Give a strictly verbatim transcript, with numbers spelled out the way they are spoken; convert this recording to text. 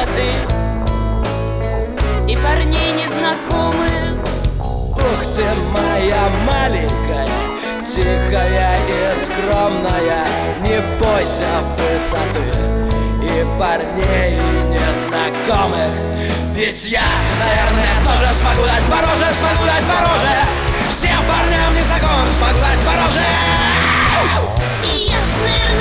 высоты и парней незнакомых. Ух ты, моя маленькая, тихая и скромная, не бойся высоты и парней незнакомых. Ведь я, наверное, тоже смогу дать пороже, смогу дать пороже всем парням незнакомым, смогу дать пороже. И я, наверное,